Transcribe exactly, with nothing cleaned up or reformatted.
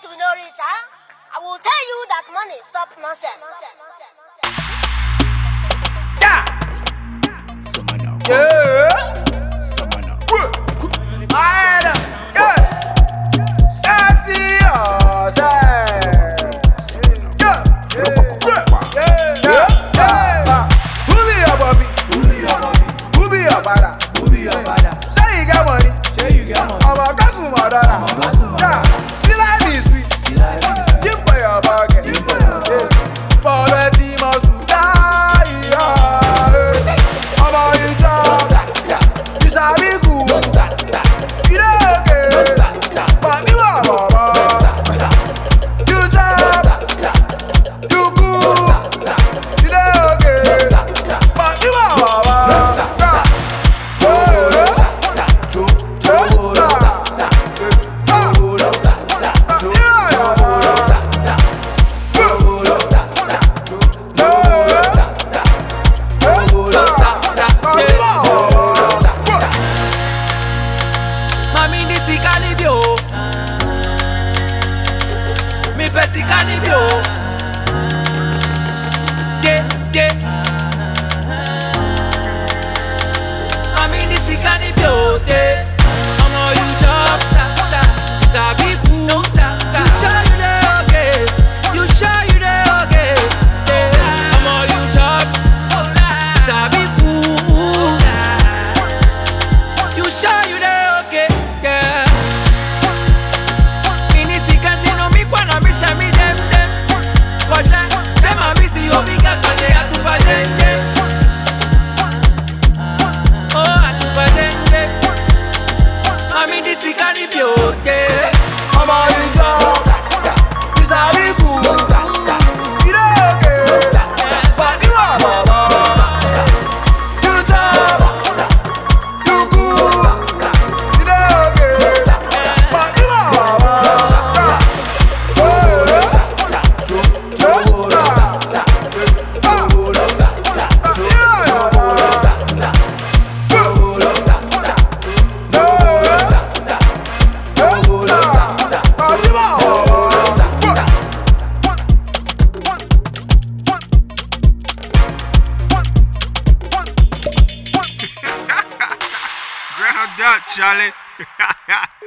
to Norita, I will tell you that money stop nonsense. Yeah. Summer now. Yeah. Summer now. I know. Yeah. That's yours. Yeah. Yeah. Yeah. Yeah. Who be your Bobby? Who be your body? Who be your father? Who be your father? Say you got money. Say you get money. I'm a cousin, my daughter. Yeah. Still like this sweet. See like this. Give for your pocket. Give for your pocket. Poverty must die. I'm on your job. Sasa. You sabi cool. No sasa. You know okay. No sasa. But you are No baba. sasa. You No job. sasa. You No cool. sasa. You know No okay. sasa. But you are No baba. sasa. No sasa. Jo jo no sasa. Jo no sasa. Jo no sasa. Jo no sasa. Jo no sasa. Jo no sasa. Jo no sasa. Mami ni sikani bio, mi pe sikani bio. Je je, mami ni sikani bio de. Omo you chop sa sa, you sabi cool sa sa. You sure you dey okay? You sure you dey okay? Yeah. Omo you chop, you sabi cool. You sure you dey okay? Yeah. Mini sikanti no mi kwa na mi shami dem dem. Koja, shema mi si obiga sone atuba den den. Oh atuba den den. Mami di sikani biote. I'm on your job. You sabi cool. No sasa. You know okay. No sasa. But you are baba. You job. You cool. You know okay. But you are baba. Ground up, Charlie.